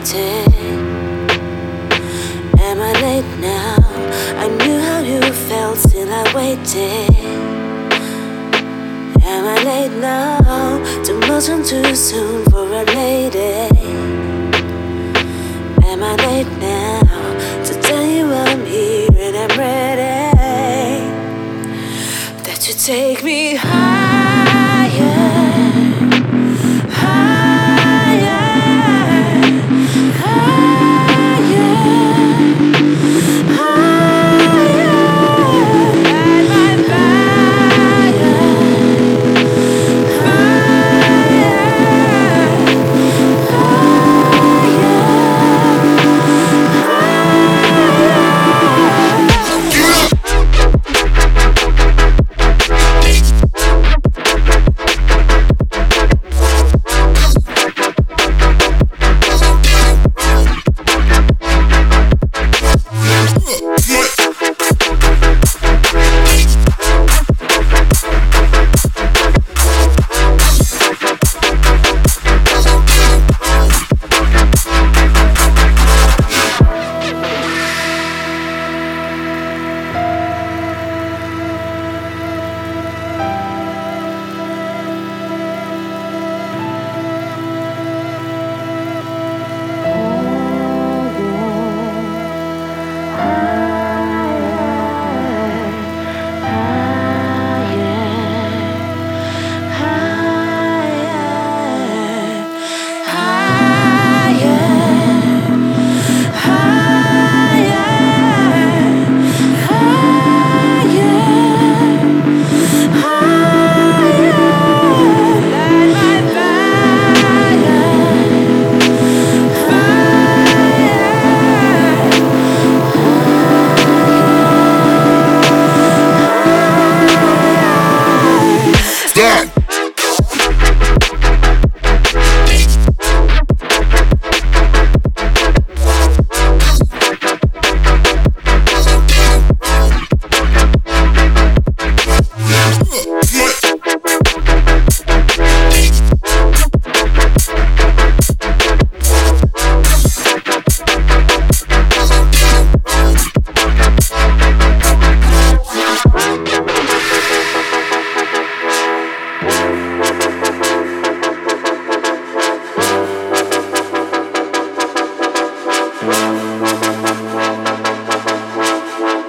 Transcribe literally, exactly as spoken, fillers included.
waited. Am I late now? I knew how you felt, still I waited. Am I late now? Too much and too soon for a lady. Am I late now to tell you I'm here and I'm ready? That you take me high.